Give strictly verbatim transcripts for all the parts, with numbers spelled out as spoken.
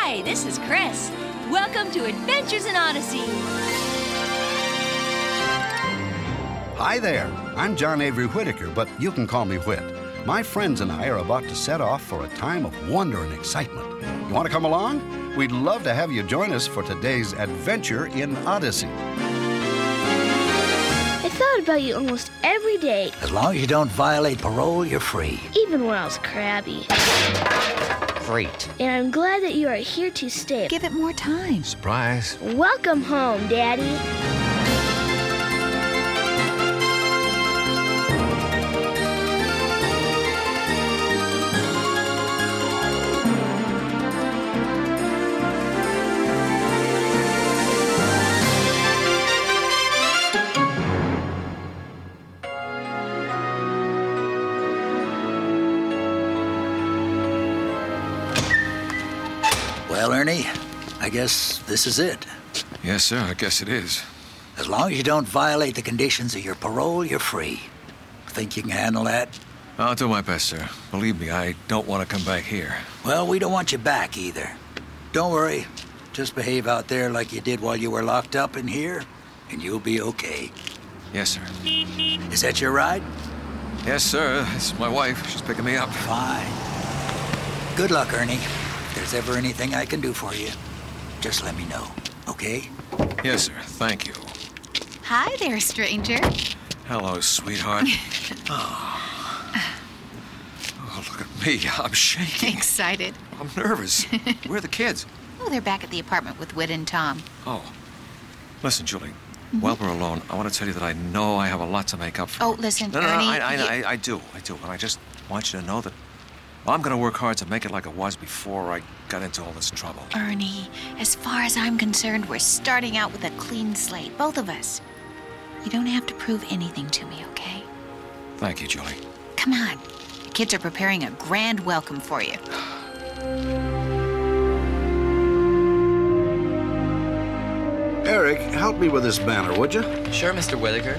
Hi, this is Chris. Welcome to Adventures in Odyssey. Hi there. I'm John Avery Whitaker, but you can call me Whit. My friends and I are about to set off for a time of wonder and excitement. You want to come along? We'd love to have you join us for today's adventure in Odyssey. I thought about you almost every day. As long as you don't violate parole, you're free. Even when I was crabby. Great. And I'm glad that you are here to stay. Give it more time. Surprise. Welcome home, Daddy. Well, Ernie, I guess this is it. Yes, sir, I guess it is. As long as you don't violate the conditions of your parole, you're free. Think you can handle that? I'll do my best, sir. Believe me, I don't want to come back here. Well, we don't want you back either. Don't worry. Just behave out there like you did while you were locked up in here, and you'll be okay. Yes, sir. Is that your ride? Yes, sir. It's my wife. She's picking me up. Fine. Good luck, Ernie. If there's ever anything I can do for you, just let me know, okay? Yes, sir. Thank you. Hi there, stranger. Hello, sweetheart. oh. oh, look at me. I'm shaking. Excited. I'm nervous. Where are the kids? Oh, they're back at the apartment with Whit and Tom. Oh. Listen, Julie. Mm-hmm. While we're alone, I want to tell you that I know I have a lot to make up for. Oh, listen, no, no, Ernie. No, I, I, you... I, I do. I do. And I just want you to know that I'm going to work hard to make it like it was before I got into all this trouble. Ernie, as far as I'm concerned, we're starting out with a clean slate, both of us. You don't have to prove anything to me, okay? Thank you, Julie. Come on. The kids are preparing a grand welcome for you. Eric, help me with this banner, would you? Sure, Mister Whitaker.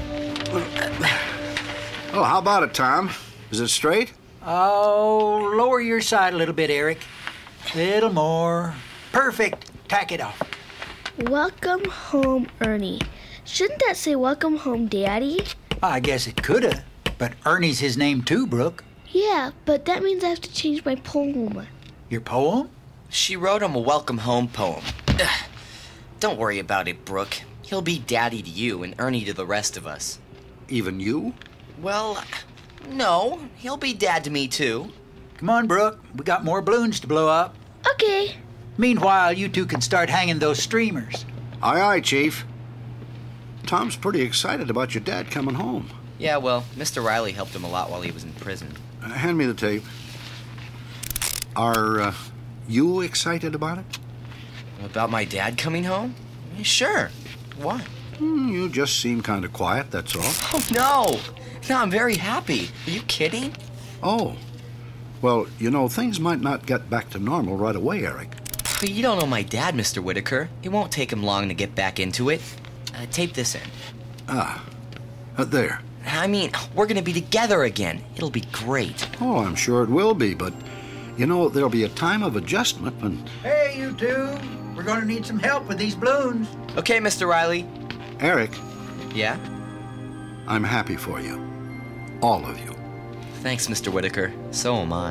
Oh, how about it, Tom? Is it straight? Oh, lower your side a little bit, Eric. Little more. Perfect. Tack it off. Welcome home, Ernie. Shouldn't that say welcome home, Daddy? I guess it coulda, but Ernie's his name too, Brooke. Yeah, but that means I have to change my poem. Your poem? She wrote him a welcome home poem. Ugh. Don't worry about it, Brooke. He'll be Daddy to you and Ernie to the rest of us. Even you? Well, no. He'll be Dad to me, too. Come on, Brooke. We got more balloons to blow up. Okay. Meanwhile, you two can start hanging those streamers. Aye, aye, Chief. Tom's pretty excited about your dad coming home. Yeah, well, Mister Riley helped him a lot while he was in prison. Uh, hand me the tape. Are uh, you excited about it? About my dad coming home? Yeah, sure. Why? Mm, you just seem kind of quiet, that's all. Oh, no. No, I'm very happy. Are you kidding? Oh. Well, you know, things might not get back to normal right away, Eric. But you don't know my dad, Mister Whitaker. It won't take him long to get back into it. Uh, tape this in. Ah. Uh, there. I mean, we're going to be together again. It'll be great. Oh, I'm sure it will be, but, you know, there'll be a time of adjustment when... Hey, you two. We're going to need some help with these balloons. Okay, Mister Riley. Eric. Yeah? I'm happy for you. All of you. Thanks, Mister Whitaker. So am I.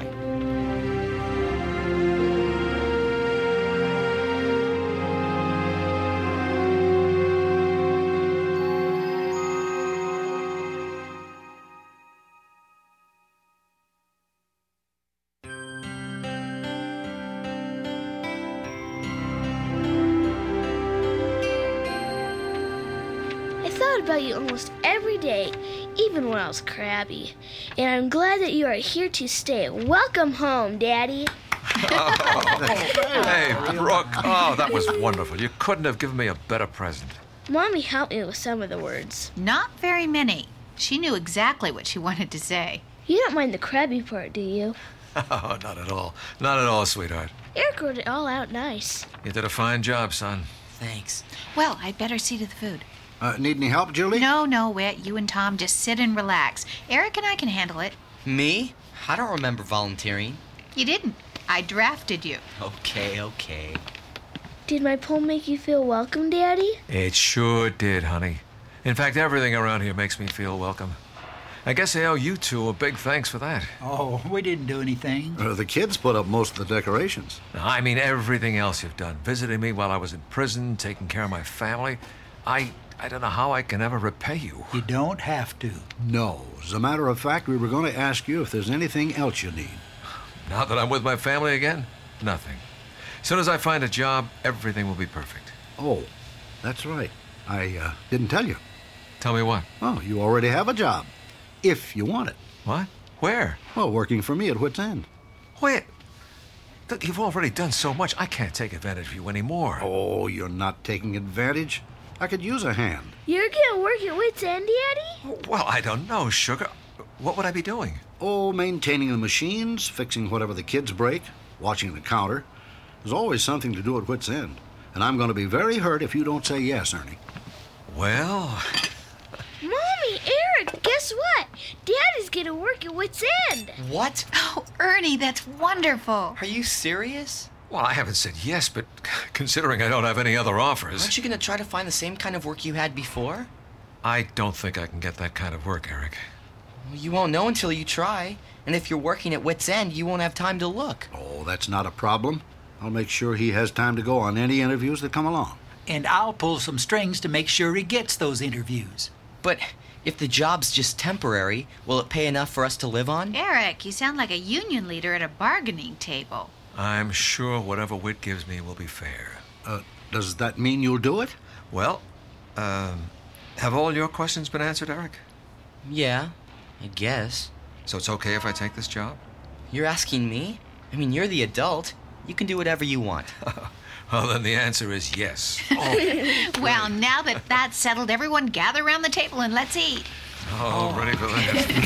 About you almost every day, even when I was crabby. And I'm glad that you are here to stay. Welcome home, Daddy. Oh, hey, Brooke. Oh, that was wonderful. You couldn't have given me a better present. Mommy helped me with some of the words. Not very many. She knew exactly what she wanted to say. You don't mind the crabby part, do you? Oh, not at all. Not at all, sweetheart. Eric wrote it all out nice. You did a fine job, son. Thanks. Well, I'd better see to the food. Uh, need any help, Julie? No, no, Whit. You and Tom just sit and relax. Eric and I can handle it. Me? I don't remember volunteering. You didn't. I drafted you. Okay, okay. Did my poem make you feel welcome, Daddy? It sure did, honey. In fact, everything around here makes me feel welcome. I guess I owe you two a big thanks for that. Oh, we didn't do anything. Uh, the kids put up most of the decorations. I mean, everything else you've done. Visiting me while I was in prison, taking care of my family. I I don't know how I can ever repay you. You don't have to. No. As a matter of fact, we were going to ask you if there's anything else you need. Now that I'm with my family again, nothing. As soon as I find a job, everything will be perfect. Oh, that's right. I uh, didn't tell you. Tell me what? Oh, you already have a job. If you want it. What? Where? Well, working for me at Whit's End. Wait. Look, you've already done so much, I can't take advantage of you anymore. Oh, you're not taking advantage. I could use a hand. You're gonna work at Whit's End, Daddy? Well, I don't know, sugar. What would I be doing? Oh, maintaining the machines, fixing whatever the kids break, watching the counter. There's always something to do at Whit's End. And I'm going to be very hurt if you don't say yes, Ernie. Well... Mommy, Eric, guess what? Daddy's gonna work at Whit's End. What? Oh, Ernie, that's wonderful. Are you serious? Well, I haven't said yes, but considering I don't have any other offers... Aren't you going to try to find the same kind of work you had before? I don't think I can get that kind of work, Eric. Well, you won't know until you try. And if you're working at Whit's End, you won't have time to look. Oh, that's not a problem. I'll make sure he has time to go on any interviews that come along. And I'll pull some strings to make sure he gets those interviews. But if the job's just temporary, will it pay enough for us to live on? Eric, you sound like a union leader at a bargaining table. I'm sure whatever Whit gives me will be fair. Uh, does that mean you'll do it? Well, um, have all your questions been answered, Eric? Yeah, I guess. So it's okay if I take this job? You're asking me? I mean, you're the adult. You can do whatever you want. Well, then the answer is yes. Well, now that that's settled, everyone gather around the table and let's eat. Oh, ready for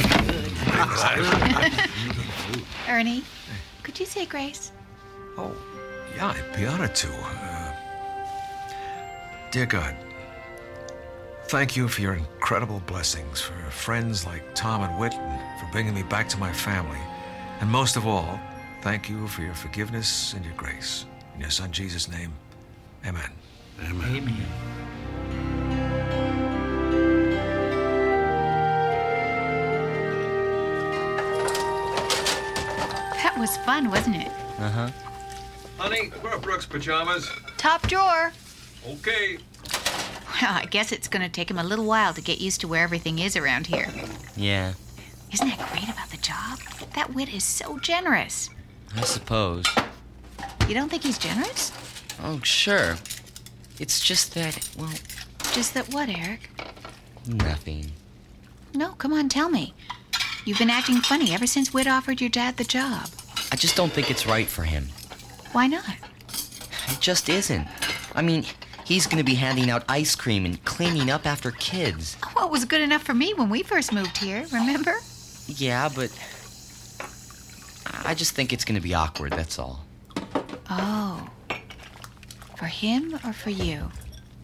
that? Ernie, could you say grace? Oh, yeah, I'd be honored to. Uh, dear God, thank you for your incredible blessings, for friends like Tom and Whit, and for bringing me back to my family. And most of all, thank you for your forgiveness and your grace. In your son Jesus' name, amen. Amen. Amen. That was fun, wasn't it? Uh-huh. Honey, where are Brooke's pajamas? Top drawer. Okay. Well, I guess it's going to take him a little while to get used to where everything is around here. Yeah, Isn't that great about the job? That Whit is so generous. I suppose. You don't think he's generous? Oh, sure. It's just that, well, Just that what, Eric? nothing. No, come on, tell me. You've been acting funny ever since Whit offered your dad the job. I just don't think it's right for him. Why not? It just isn't. I mean, he's gonna be handing out ice cream and cleaning up after kids. Well, it was good enough for me when we first moved here, remember? Yeah, but I just think it's gonna be awkward, that's all. Oh. For him or for you?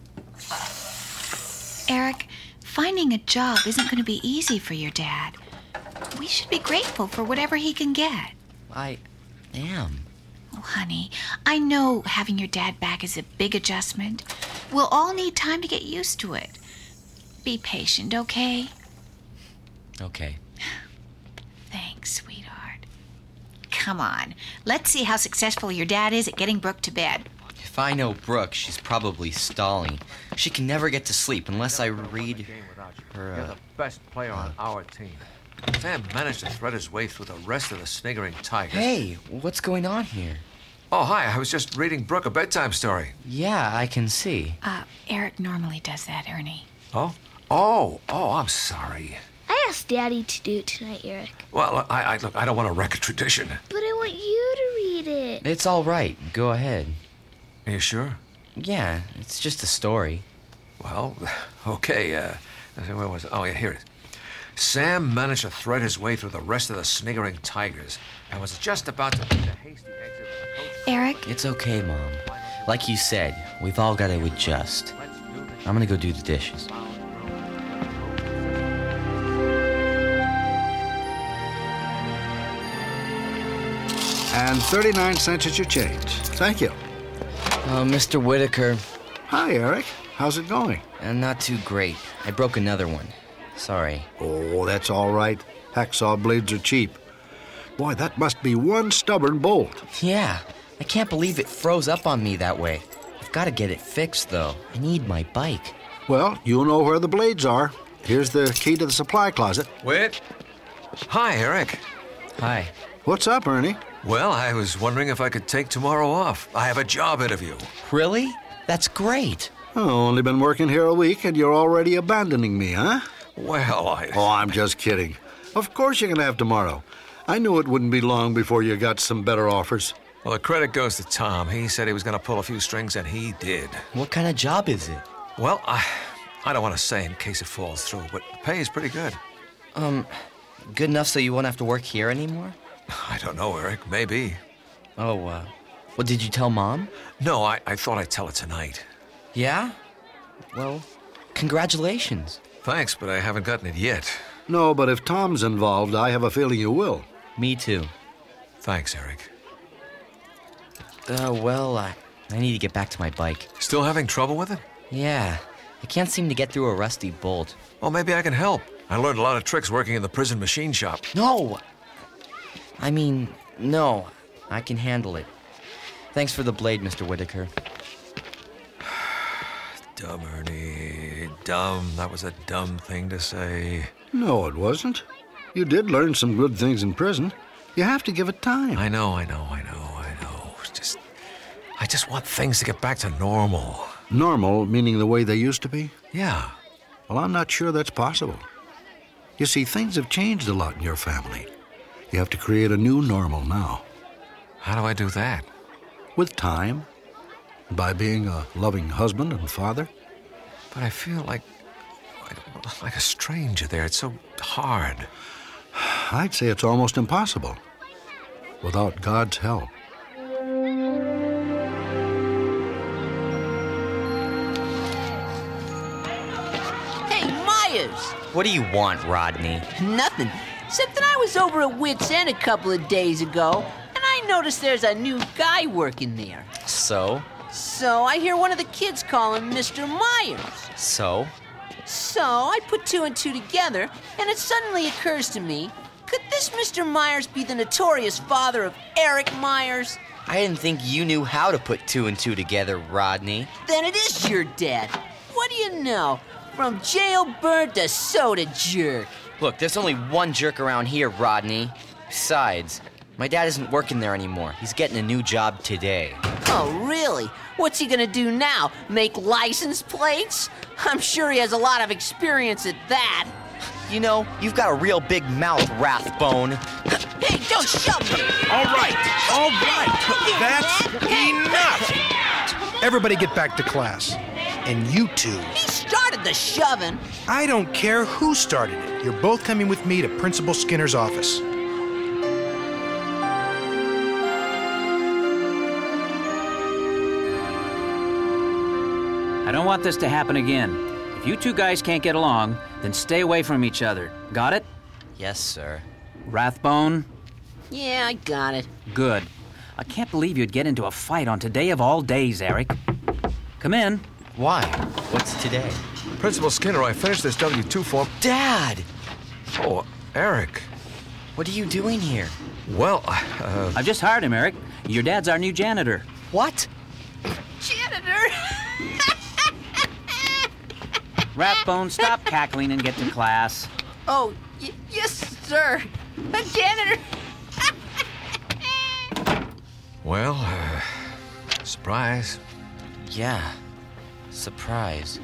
Eric, finding a job isn't going to be easy for your dad. We should be grateful for whatever he can get. I am. Oh, honey, I know having your dad back is a big adjustment. We'll all need time to get used to it. Be patient, okay? Okay. Thanks, sweetheart. Come on, let's see how successful your dad is at getting Brooke to bed. If I know Brooke, she's probably stalling. She can never get to sleep unless I read her, You're uh, the best player on our team. Sam managed to thread his way through the rest of the sniggering Tigers. Hey, what's going on here? Oh, hi. I was just reading Brooke a bedtime story. Yeah, I can see. Uh, Eric normally does that, Ernie. Oh? Oh, oh, I'm sorry. I asked Daddy to do it tonight, Eric. Well, I, I look, I don't want to wreck a tradition. But I want you to read it. It's all right. Go ahead. Are you sure? Yeah, it's just a story. Well, okay, uh, where was it? Oh, yeah, here it is. Sam managed to thread his way through the rest of the sniggering Tigers and was just about to make a hasty exit when the coach... Eric? It's okay, Mom. Like you said, we've all got to adjust. I'm gonna go do the dishes. And thirty-nine cents is your change. Thank you. Uh, Mister Whitaker, Hi, Eric. How's it going? uh, not too great. I broke another one. Sorry. Oh, that's all right. Hacksaw blades are cheap. Boy, that must be one stubborn bolt. Yeah, I can't believe it froze up on me that way. I've got to get it fixed, though. I need my bike. Well, you'll know where the blades are. Here's the key to the supply closet. Whit? Hi, Eric. Hi. What's up, Ernie? Well, I was wondering if I could take tomorrow off. I have a job interview. Really? That's great. Oh, only been working here a week and you're already abandoning me, huh? Well, I... Oh, I'm just kidding. Of course you can have tomorrow. I knew it wouldn't be long before you got some better offers. Well, the credit goes to Tom. He said he was going to pull a few strings, and he did. What kind of job is it? Well, I, I don't want to say in case it falls through, but the pay is pretty good. Um, good enough so you won't have to work here anymore? I don't know, Eric. Maybe. Oh, uh, well, did you tell Mom? No, I, I thought I'd tell her tonight. Yeah? Well, congratulations. Thanks, but I haven't gotten it yet. No, but if Tom's involved, I have a feeling you will. Me too. Thanks, Eric. Uh, well, I, I need to get back to my bike. Still having trouble with it? Yeah, I can't seem to get through a rusty bolt. Well, maybe I can help. I learned a lot of tricks working in the prison machine shop. No! I mean, no. I can handle it. Thanks for the blade, Mister Whitaker. Dumb, Ernie. Dumb. That was a dumb thing to say. No, it wasn't. You did learn some good things in prison. You have to give it time. I know, I know, I know, I know. It's just... I just want things to get back to normal. Normal, meaning the way they used to be? Yeah. Well, I'm not sure that's possible. You see, things have changed a lot in your family. You have to create a new normal now. How do I do that? With time. By being a loving husband and father. But I feel like... like a stranger there. It's so hard. I'd say it's almost impossible. Without God's help. Hey, Myers! What do you want, Rodney? Nothing. Except that I was over at Wits End a couple of days ago, and I noticed there's a new guy working there. So? So I hear one of the kids call him Mister Myers. So? So I put two and two together, and it suddenly occurs to me, could this Mister Myers be the notorious father of Eric Myers? I didn't think you knew how to put two and two together, Rodney. Then it is your dad. What do you know? From jailbird to soda jerk. Look, there's only one jerk around here, Rodney. Besides, my dad isn't working there anymore. He's getting a new job today. Oh, really? What's he gonna do now? Make license plates? I'm sure he has a lot of experience at that. You know, you've got a real big mouth, Rathbone. Hey, don't shove me! All right, all right. That's enough. Everybody get back to class. And you two. He started the shoving. I don't care who started it. You're both coming with me to Principal Skinner's office. I don't want this to happen again. If you two guys can't get along, then stay away from each other. Got it? Yes, sir. Rathbone? Yeah, I got it. Good. I can't believe you'd get into a fight on today of all days, Eric. Come in. Why? What's today? Principal Skinner, I finished this W two form. Dad! Oh, Eric. What are you doing here? Well, uh... I've just hired him, Eric. Your dad's our new janitor. What? Janitor! Rathbone, stop cackling and get to class. Oh, y- yes, sir. A janitor. Well, uh, surprise. Yeah, surprise.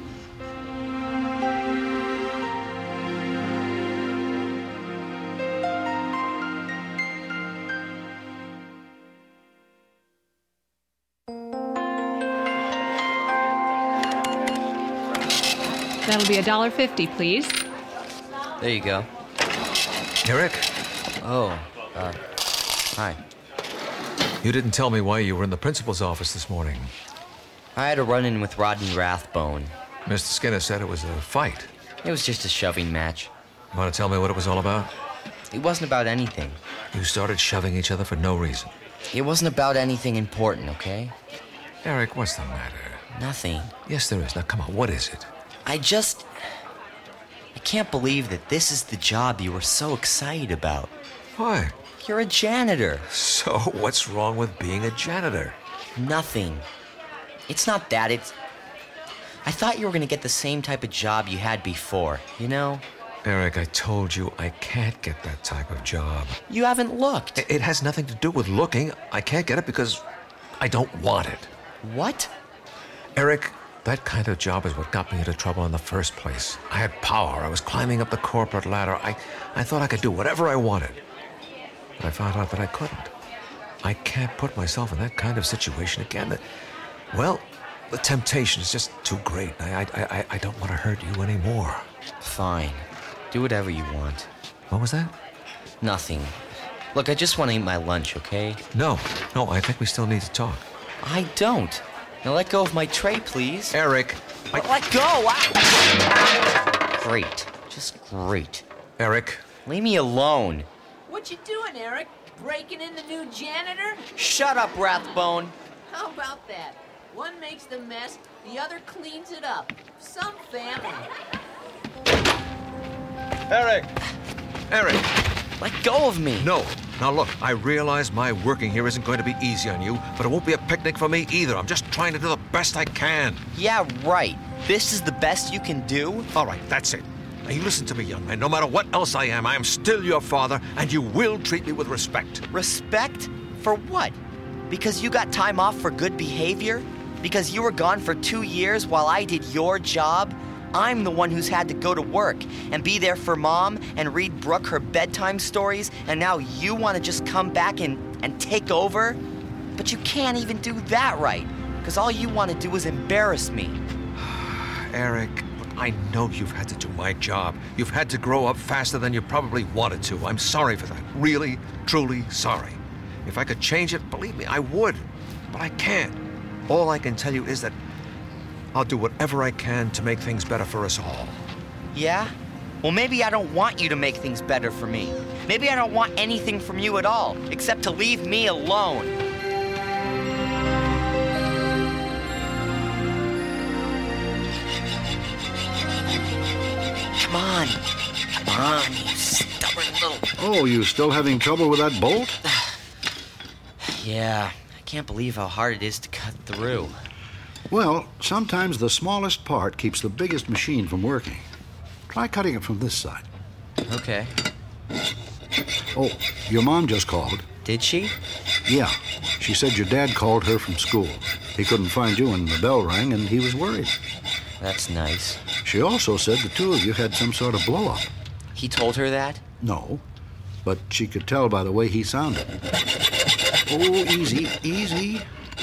That'll be a dollar fifty, please. There you go. Eric? Oh, uh, hi. You didn't tell me why you were in the principal's office this morning. I had a run-in with Rodney Rathbone. Mister Skinner said it was a fight. It was just a shoving match. Want to tell me what it was all about? It wasn't about anything. You started shoving each other for no reason. It wasn't about anything important, okay? Eric, what's the matter? Nothing. Yes, there is. Now, come on, what is it? I just... I can't believe that this is the job you were so excited about. Why? You're a janitor. So, what's wrong with being a janitor? Nothing. It's not that, it's... I thought you were going to get the same type of job you had before, you know? Eric, I told you I can't get that type of job. You haven't looked. It, it has nothing to do with looking. I can't get it because I don't want it. What? Eric, that kind of job is what got me into trouble in the first place. I had power. I was climbing up the corporate ladder. I, I thought I could do whatever I wanted. But I found out that I couldn't. I can't put myself in that kind of situation again. Well, the temptation is just too great. I, I, I, I don't want to hurt you anymore. Fine. Do whatever you want. What was that? Nothing. Look, I just want to eat my lunch, okay? No. No, I think we still need to talk. I don't. Now let go of my tray, please. Eric, I... Let go! Ah. Great. Just great. Eric. Leave me alone. What you doing, Eric? Breaking in the new janitor? Shut up, Rathbone. How about that? One makes the mess, the other cleans it up. Some family. Eric! Eric! Let go of me. No. Now look, I realize my working here isn't going to be easy on you, but it won't be a picnic for me either. I'm just trying to do the best I can. Yeah, right. This is the best you can do? All right, that's it. Now you listen to me, young man. No matter what else I am, I am still your father, and you will treat me with respect. Respect? For what? Because you got time off for good behavior? Because you were gone for two years while I did your job? I'm the one who's had to go to work and be there for Mom and read Brooke her bedtime stories, and now you want to just come back and, and take over? But you can't even do that right, because all you want to do is embarrass me. Eric, I know you've had to do my job. You've had to grow up faster than you probably wanted to. I'm sorry for that. Really, truly sorry. If I could change it, believe me, I would. But I can't. All I can tell you is that I'll do whatever I can to make things better for us all. Yeah? Well, maybe I don't want you to make things better for me. Maybe I don't want anything from you at all, except to leave me alone. Come on. Come on, you stubborn little... Oh, you still having trouble with that bolt? Yeah, I can't believe how hard it is to cut through. Well, sometimes the smallest part keeps the biggest machine from working. Try cutting it from this side. Okay. Oh, your mom just called. Did she? Yeah. She said your dad called her from school. He couldn't find you and the bell rang, and he was worried. That's nice. She also said the two of you had some sort of blow-up. He told her that? No, but she could tell by the way he sounded. Oh, easy, easy.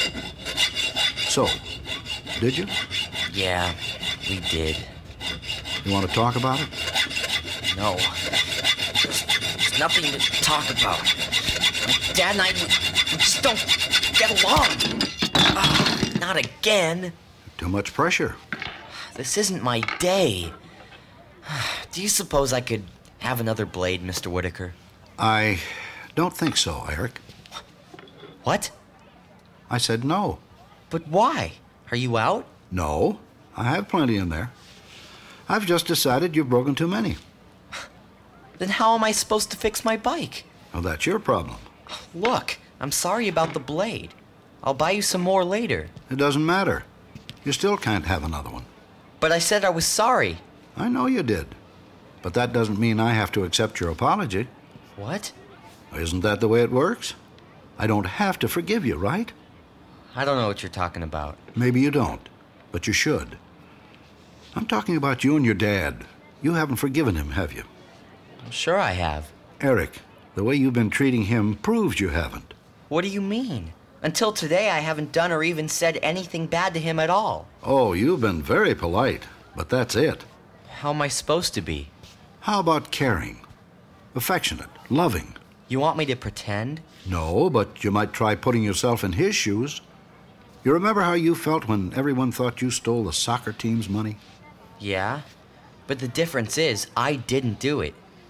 So, did you? Yeah, we did. You want to talk about it? No. There's, there's nothing to talk about. My dad and I, we, we just don't get along. Uh, not again. Too much pressure. This isn't my day. Do you suppose I could have another blade, Mister Whitaker? I don't think so, Eric. What? I said no. But why? Are you out? No, I have plenty in there. I've just decided you've broken too many. Then how am I supposed to fix my bike? Well, that's your problem. Look, I'm sorry about the blade. I'll buy you some more later. It doesn't matter. You still can't have another one. But I said I was sorry. I know you did. But that doesn't mean I have to accept your apology. What? Isn't that the way it works? I don't have to forgive you, right? I don't know what you're talking about. Maybe you don't, but you should. I'm talking about you and your dad. You haven't forgiven him, have you? I'm sure I have. Eric, the way you've been treating him proves you haven't. What do you mean? Until today, I haven't done or even said anything bad to him at all. Oh, you've been very polite, but that's it. How am I supposed to be? How about caring? Affectionate, loving? You want me to pretend? No, but you might try putting yourself in his shoes. You remember how you felt when everyone thought you stole the soccer team's money? Yeah, but the difference is I didn't do it.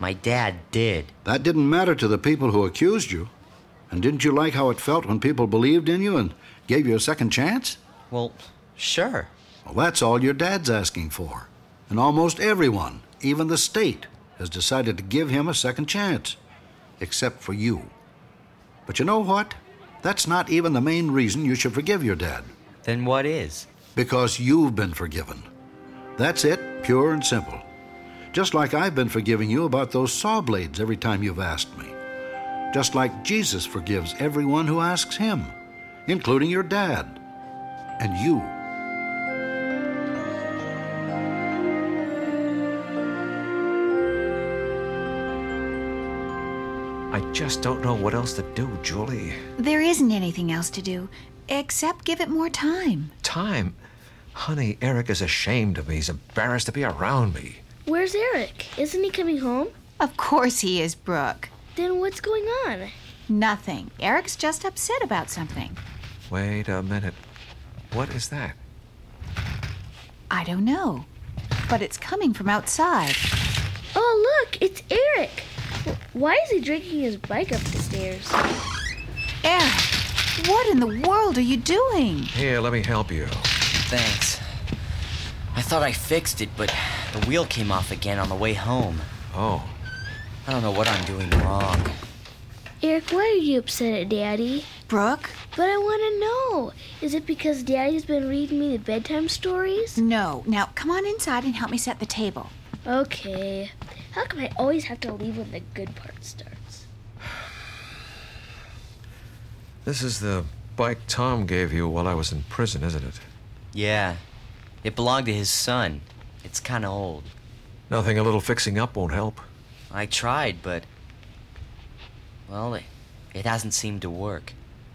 My dad did. That didn't matter to the people who accused you. And didn't you like how it felt when people believed in you and gave you a second chance? Well, sure. Well, that's all your dad's asking for. And almost everyone, even the state, has decided to give him a second chance. Except for you. But you know what? That's not even the main reason you should forgive your dad. Then what is? Because you've been forgiven. That's it, pure and simple. Just like I've been forgiving you about those saw blades every time you've asked me. Just like Jesus forgives everyone who asks him, including your dad. And you. I just don't know what else to do, Julie. There isn't anything else to do, except give it more time. Time? Honey, Eric is ashamed of me. He's embarrassed to be around me. Where's Eric? Isn't he coming home? Of course he is, Brooke. Then what's going on? Nothing. Eric's just upset about something. Wait a minute. What is that? I don't know, but it's coming from outside. Oh, look, it's Eric. Why is he dragging his bike up the stairs? Eric, what in the world are you doing? Here, let me help you. Thanks. I thought I fixed it, but the wheel came off again on the way home. Oh. I don't know what I'm doing wrong. Eric, why are you upset at Daddy? Brooke? But I want to know. Is it because Daddy's been reading me the bedtime stories? No. Now, come on inside and help me set the table. Okay. How come I always have to leave when the good part starts? This is the bike Tom gave you while I was in prison, isn't it? Yeah. It belonged to his son. It's kind of old. Nothing a little fixing up won't help. I tried, but... well, it, it hasn't seemed to work.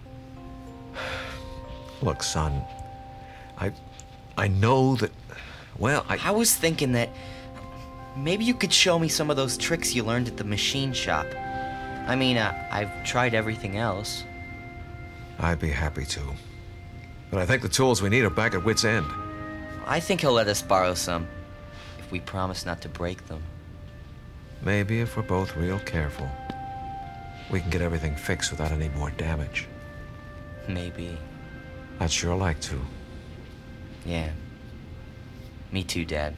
Look, son. I... I know that... Well, I... I was thinking that... maybe you could show me some of those tricks you learned at the machine shop. I mean, uh, I've tried everything else. I'd be happy to. But I think the tools we need are back at Wit's End. I think he'll let us borrow some, if we promise not to break them. Maybe if we're both real careful, we can get everything fixed without any more damage. Maybe. I'd sure like to. Yeah. Me too, Dad.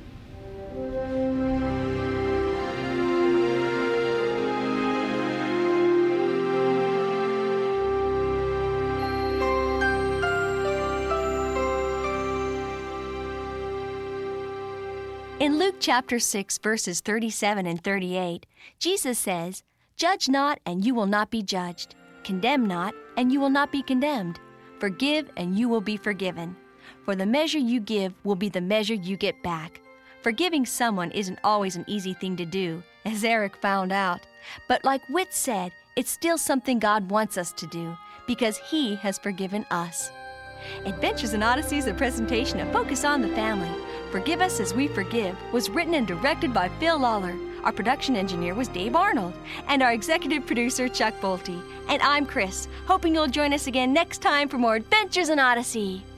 In Luke chapter six, verses thirty-seven and thirty-eight, Jesus says, "Judge not, and you will not be judged. Condemn not, and you will not be condemned. Forgive, and you will be forgiven. For the measure you give will be the measure you get back." Forgiving someone isn't always an easy thing to do, as Eric found out. But like Whit said, it's still something God wants us to do, because He has forgiven us. Adventures in Odyssey is a presentation of Focus on the Family. Forgive Us as We Forgive was written and directed by Phil Lawler. Our production engineer was Dave Arnold, and our executive producer, Chuck Bolte. And I'm Chris, hoping you'll join us again next time for more Adventures in Odyssey.